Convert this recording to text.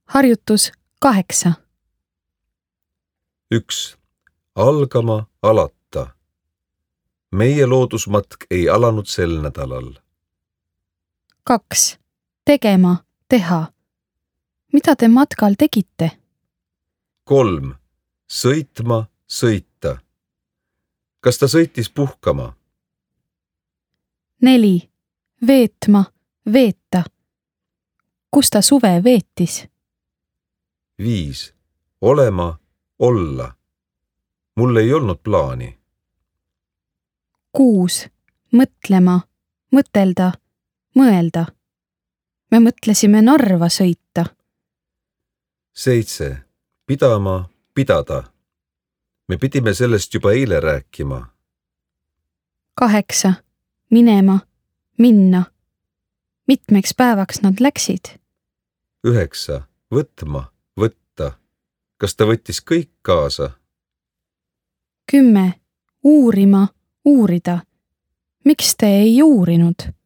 Harjutus 8. 1. Algama alata. Meie loodusmatk ei alanud sel nädalal. 2. Tegema, teha. Mida te matkal tegite? 3. Sõitma, sõita. Kas ta sõitis puhkama? 4. Veetma, veeta. Kus ta suve veetis? 5. Olema, olla. Mul ei olnud plaani. 6. Mõtlema, mõtelda, mõelda. Me mõtlesime Narva sõita. 7. Pidama, pidada. Me pidime sellest juba eile rääkima. 8. Minema, minna. Mitmeks päevaks nad läksid? 9. Võtma, võtta. Kas ta võttis kõik kaasa? 10. Uurima, uurida. Miks te ei uurinud?